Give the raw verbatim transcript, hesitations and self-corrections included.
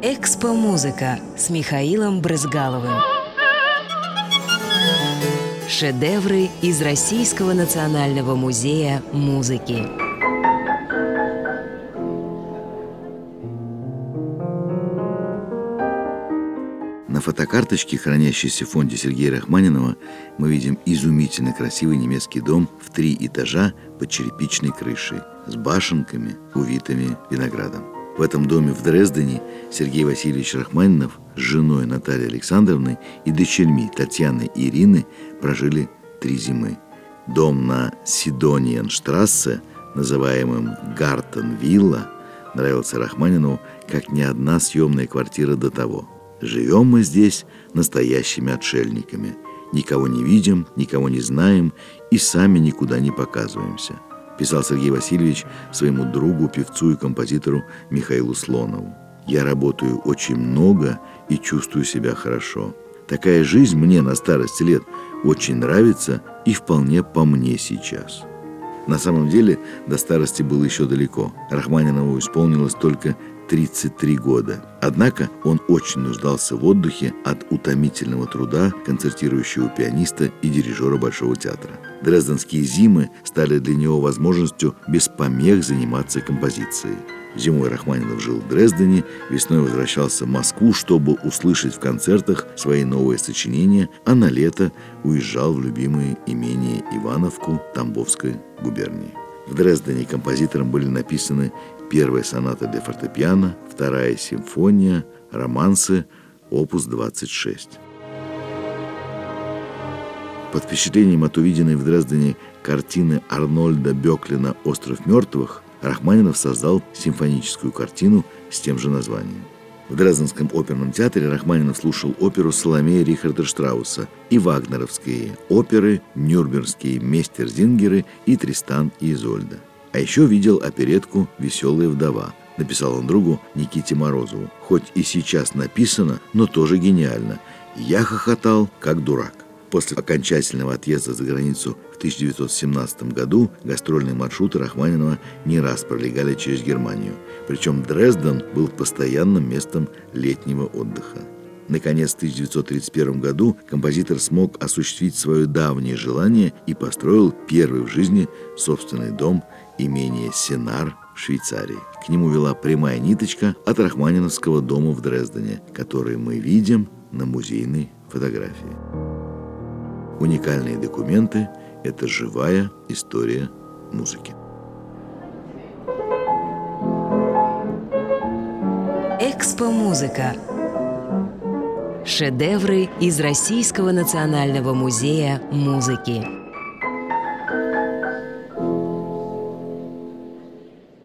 Экспо-музыка с Михаилом Брызгаловым. Шедевры из Российского национального музея музыки. На фотокарточке, хранящейся в фонде Сергея Рахманинова, мы видим изумительно красивый немецкий дом в три этажа под черепичной крышей с башенками, увитыми виноградом. В этом доме в Дрездене Сергей Васильевич Рахманинов с женой Натальей Александровной и дочерьми Татьяной и Ирины прожили три зимы. Дом на Сидониенштрассе, называемым Гартен-Вилла, нравился Рахманинову как ни одна съемная квартира до того. «Живем мы здесь настоящими отшельниками. Никого не видим, никого не знаем и сами никуда не показываемся», писал Сергей Васильевич своему другу, певцу и композитору Михаилу Слонову. «Я работаю очень много и чувствую себя хорошо. Такая жизнь мне на старости лет очень нравится и вполне по мне сейчас». На самом деле до старости было еще далеко. Рахманинову исполнилось только тридцать три года. Однако он очень нуждался в отдыхе от утомительного труда концертирующего пианиста и дирижера Большого театра. Дрезденские зимы стали для него возможностью без помех заниматься композицией. Зимой Рахманинов жил в Дрездене, весной возвращался в Москву, чтобы услышать в концертах свои новые сочинения, а на лето уезжал в любимое имение Ивановку Тамбовской губернии. В Дрездене композитором были написаны первая соната для фортепиано, вторая симфония, романсы, опус двадцать шесть. Под впечатлением от увиденной в Дрездене картины Арнольда Бёклина «Остров мертвых» Рахманинов создал симфоническую картину с тем же названием. В Дрезденском оперном театре Рахманинов слушал оперу «Соломея» Рихарда Штрауса и вагнеровские оперы «Нюрнбергские местерзингеры» и «Тристан и Изольда». А еще видел оперетку «Веселая вдова». Написал он другу Никите Морозову. «Хоть и сейчас написано, но тоже гениально. Я хохотал, как дурак». После окончательного отъезда за границу в тысяча девятьсот семнадцатом году гастрольные маршруты Рахманинова не раз пролегали через Германию. Причем Дрезден был постоянным местом летнего отдыха. Наконец, в тысяча девятьсот тридцать первом году композитор смог осуществить свое давнее желание и построил первый в жизни собственный дом, имение Сенар в Швейцарии. К нему вела прямая ниточка от рахманиновского дома в Дрездене, который мы видим на музейной фотографии. Уникальные документы – это живая история музыки. Экспо-музыка. Шедевры из Российского национального музея музыки.